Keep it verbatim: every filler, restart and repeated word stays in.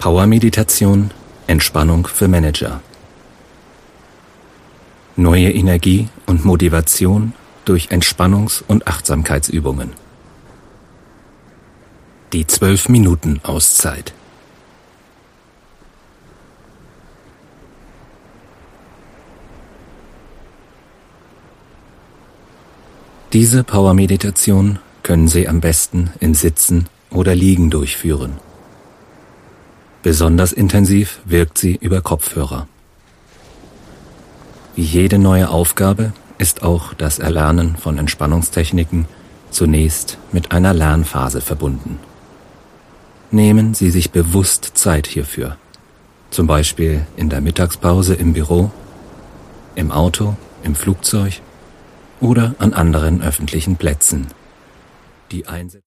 Power-Meditation, Entspannung für Manager. Neue Energie und Motivation durch Entspannungs- und Achtsamkeitsübungen. Die zwölf Minuten Auszeit. Diese Power-Meditation können Sie am besten im Sitzen oder Liegen durchführen. Besonders intensiv wirkt sie über Kopfhörer. Wie jede neue Aufgabe ist auch das Erlernen von Entspannungstechniken zunächst mit einer Lernphase verbunden. Nehmen Sie sich bewusst Zeit hierfür, zum Beispiel in der Mittagspause im Büro, im Auto, im Flugzeug oder an anderen öffentlichen Plätzen. Die Einsätze